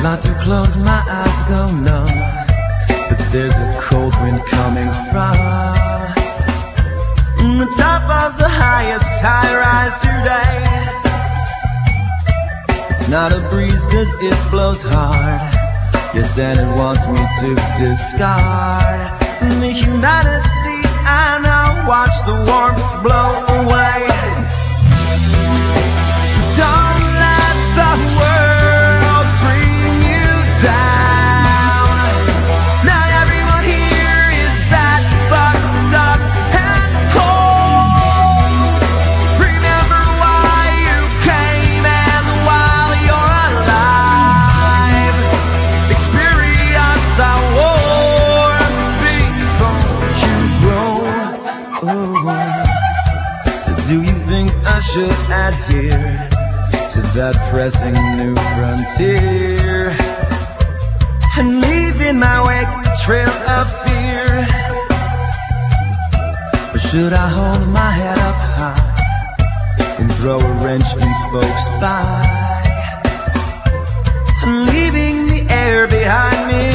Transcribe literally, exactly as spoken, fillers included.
like to close my eyes, go numb, but there's a cold wind coming from the top of the highest high rise today. It's not a breeze cause it blows hard, yes, and it wants me to discard the humanity and I'll watch the warmth blow away. So don't let the world bring you down. Not everyone here is that fucked up and cold. Remember why you came and while you're alive, experience the warmth before you grow. Oh. So do you think I should adhere to that pressing new frontier and leave in my wake a trail of fear? Or should I hold my head up high and throw a wrench in spokes by, leaving the air behind me